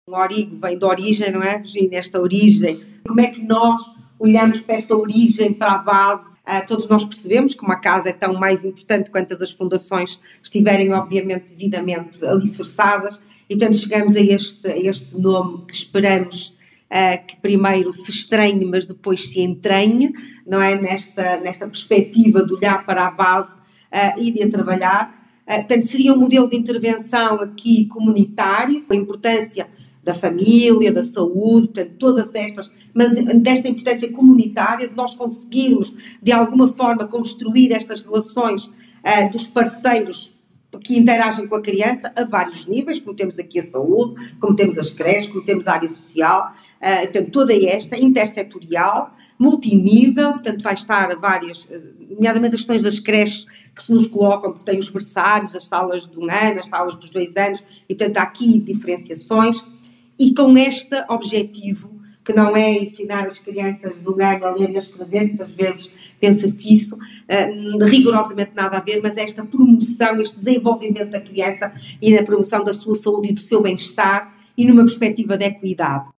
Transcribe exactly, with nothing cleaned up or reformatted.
O origo vem de origem, não é, Virginia? Esta origem. Como é que nós olhamos para esta origem, para a base? Uh, todos nós percebemos que uma casa é tão mais importante quanto as fundações estiverem, obviamente, devidamente alicerçadas. E, portanto, chegamos a este, a este nome que esperamos uh, que primeiro se estranhe, mas depois se entranhe, não é? Nesta, nesta perspectiva de olhar para a base uh, e de a trabalhar. Uh, portanto, seria um modelo de intervenção aqui comunitário, a importância da família, da saúde, portanto, todas estas, mas desta importância comunitária, de nós conseguirmos, de alguma forma, construir estas relações uh, dos parceiros que interagem com a criança a vários níveis, como temos aqui a saúde, como temos as creches, como temos a área social, uh, portanto, toda esta, intersetorial, multinível, portanto, vai estar a várias, uh, nomeadamente as questões das creches que se nos colocam, porque tem os berçários, as salas de um ano, as salas dos dois anos, e, portanto, há aqui diferenciações. E com este objetivo, que não é ensinar as crianças de um ano a ler e a escrever, muitas vezes pensa-se isso, uh, rigorosamente nada a ver, mas esta promoção, este desenvolvimento da criança e da promoção da sua saúde e do seu bem-estar e numa perspectiva de equidade.